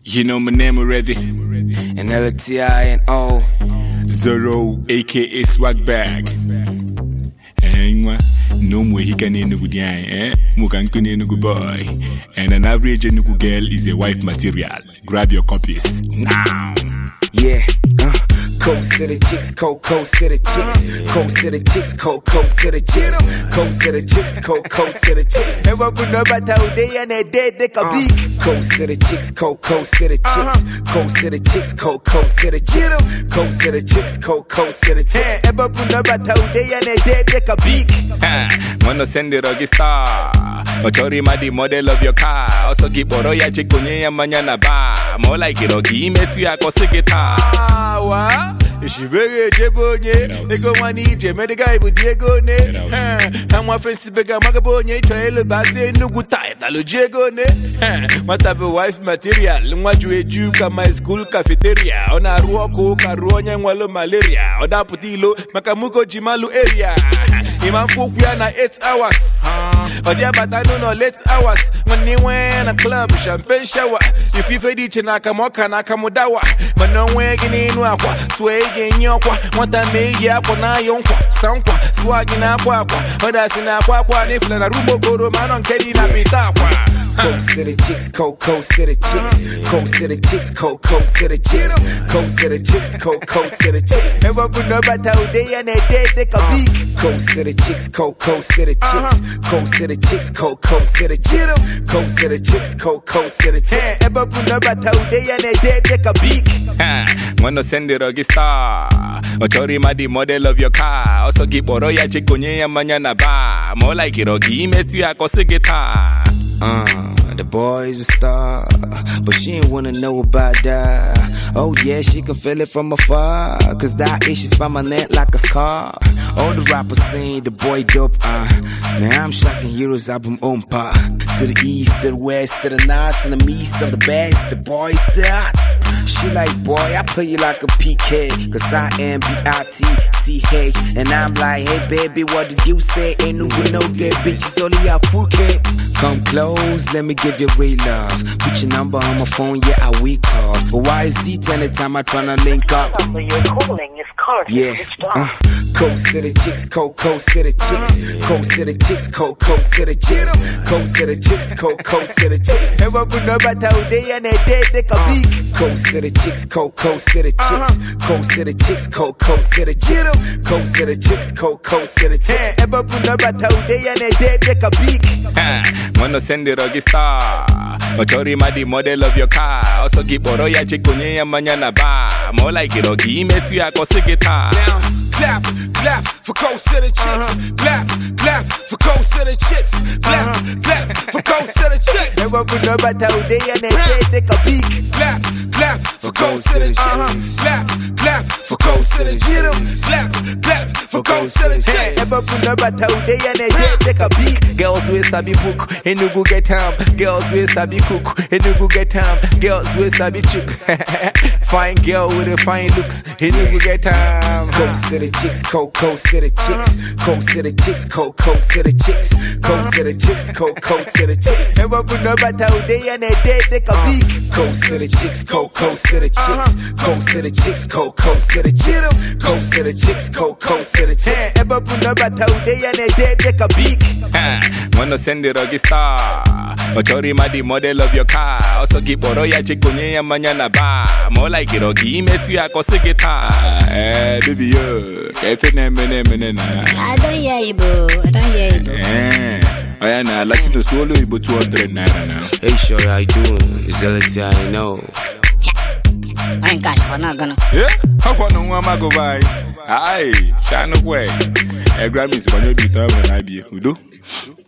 You know my name already. And LTINO. Zoro, aka Swag Bag. No more he can in the good Mukankuni in the good boy. And an average Nuku girl is a wife material. Grab your copies now. Yeah. Coast to the chicks, coast to the chicks, coast to the chicks, coast to the chicks, coast to the chicks, coast to the chicks. Never put no better day and a day they can be. Coast to the chicks, coast to the chicks, coast to the chicks, coast to the chicks, coast to the chicks, coast to the chicks. Never put no better day and a day they can be. Wanna send the Rocky Star. Ochori ma the model of your car. Also keep Oroya chikunye ya manyana ba. More like it Rocky metu ya kosigita. She very jebonye, they go one each, medical with Diego ne. And my friends bega magabonye, trail basse, no good time, Diego ne. What type of wife material? What you educa my school cafeteria? On a ruoko, caronia, and wallow malaria, or Daputilo, Makamuko Jimalu area. Iman Fukiana 8 hours. Or dear, but I don't know, late hours. When you went a club, champagne shower. If you fed each Nakamoka Nakamudawa, but no way in Wakwa, sway in Yokwa, what I made Yakwana Yonkwa, Sankwa, swagging Aquaqua, or that's in Aquaqua, if Lana Rubo Goro Man on Keddy Napitaqua. Coast to the chicks, coast to the chicks, coast to the chicks, coast to the chicks, coast to the chicks, coast to the chicks. Never put no better day and a day they can be. Coast to the chicks, coast to the chicks, coast to the chicks, coast to the chicks, coast to the chicks, coast to the chicks. Never put no better day and a day they can be. Wanna send the Rocky Star. Ochori ma the model of your car. Also keep Oroya chikunye ya manyana ba. More like it Rocky metu ya kosigita. The boy's a star, but she ain't wanna know about that. Oh yeah, she can feel it from afar, cause that issue's by my neck like a scar. All the rappers saying the boy dope, now I'm shocking heroes album on par. To the east, to the west, to the north, and the east of the best, the boy's the hot. She like, boy, I play you like a PK, cause I am B-I-T-C-H. And I'm like, hey baby, what did you say? Ain't no good, no good, bitches, only a Phuket. Come close, let me give you real love. Put your number on my phone, yeah, I will call. But why is it anytime I tryna link up? The number you're calling is currently switched off. Coast to the chicks, coast to the chicks, coast to the chicks, coast to the chicks, coast to the chicks, coast to the chicks. Never put no better day and a day they can be. Coast to the chicks, coast to the chicks, coast to the chicks, coast to the chicks, coast to the chicks, coast to the chicks. Never put no better day and a day they can be. Wanna send the Rocky Star. Ochori ma the model of your car. Also keep Oroya chikunye ya manyana ba. More like it Rocky metu ya kosigita. Clap, clap for coast to the chicks. Clap, clap for coast to the chicks. Clap, clap for coast to the chicks. Never put no better day and a day they can be. Clap, clap for coast to the chicks. Clap, clap for coast to the chicks. Clap, clap for coast to the chicks. Never put no better day and a day they can be. Girls with sabi book, and you go get time. Girls with sabi cook, and you go get time. Girls with sabi chick. Fine girl with a fine looks, and you go get time. Coast to the chicks, coast to the chicks, coast to the chicks, coast to the chicks, coast to the chicks, coast to the chicks. Never put no better day and a day they can be. Coast to the chicks, coast to the chicks, coast to the chicks, coast to the chicks, coast to the chicks, coast to the chicks. Never put no better day and a day they can be. Wanna send the Rocky Star. Ochori ma the model of your car. Also keep Oroya chikunye ya manyana ba. More like it Rocky metu ya kosigita. Baby yo, I don't hear you, bro. I don't hear you, bro. Oh yeah, nah, let's do solo ibo 200 naira now. Hey, sure, how you doing? It's LTINO. I ain't cash, we're not gonna. Yeah? How want no one go by? Aye, shine away. Grammys, when you do, I be.